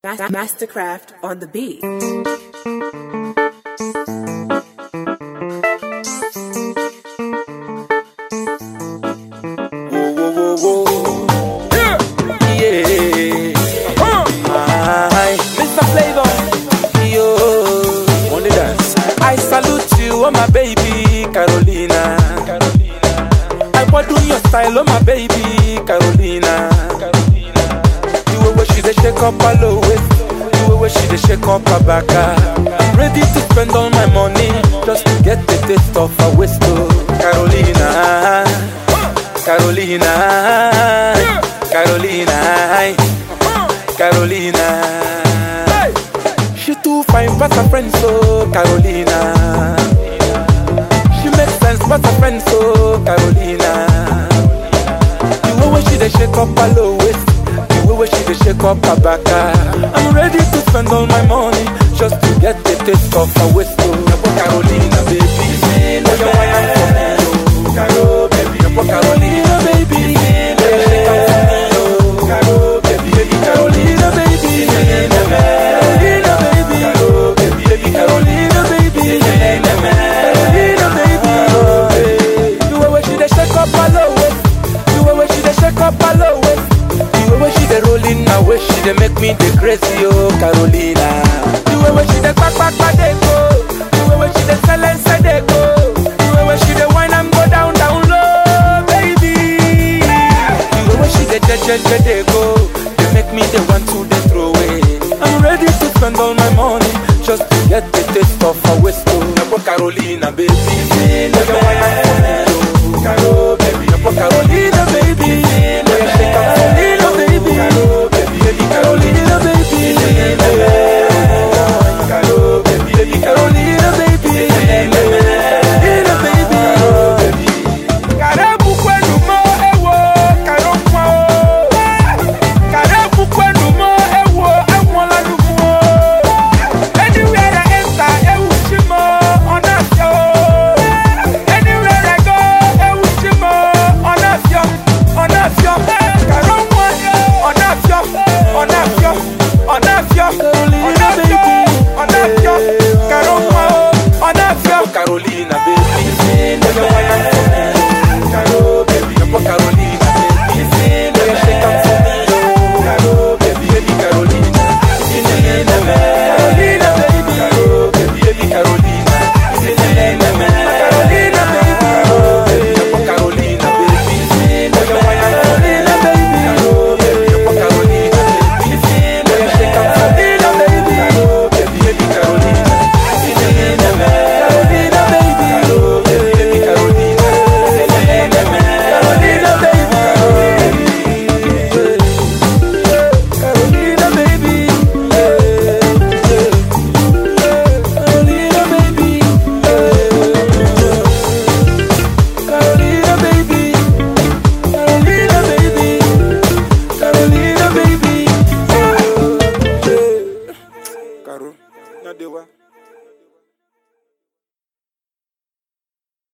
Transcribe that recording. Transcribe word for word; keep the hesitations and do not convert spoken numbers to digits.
Mastercraft on the beat. Whoa, whoa, whoa. Yeah. Yeah. Uh-huh. Hi, Mister Flavor. Yo. On the dance. I salute you, oh my baby, Carolina. Carolina. I want do your style, oh my baby, Carolina. Carolina. You way where she dey shake up her low waist. You way where she dey shake up her back. I'm ready to spend all my money just to get the taste of her waist, oh, Carolina. Carolina, Carolina, Carolina. She too fine but her friend so Carolina. She makes sense but her friend so Carolina. The way where she dey shake up her low waist, the way where she dey shake up her back. I'm ready to spend all my money just to get the taste of her waist. Carolina, baby, oh you want for me, oh, Caro, baby, Carolina, baby, Caro, baby, baby, Carolina, baby, Carolina, baby, Caro, baby, baby, Carolina, baby, Carolina, baby. You way where she dey shake up her low waist, you way where she dey shake up her low waist, you way where she dey rolling now, where she dey make me dey crazy, oh Carolina. You way where she dey back back back dey go, you way where she dey silence dey go, you way where she dey whine and go down down low, baby. You way where she dey jet jet jet dey go, they make me dey want to dey throw away. I'm ready to spend all my money just to get the taste of her waist, oh Carolina, baby.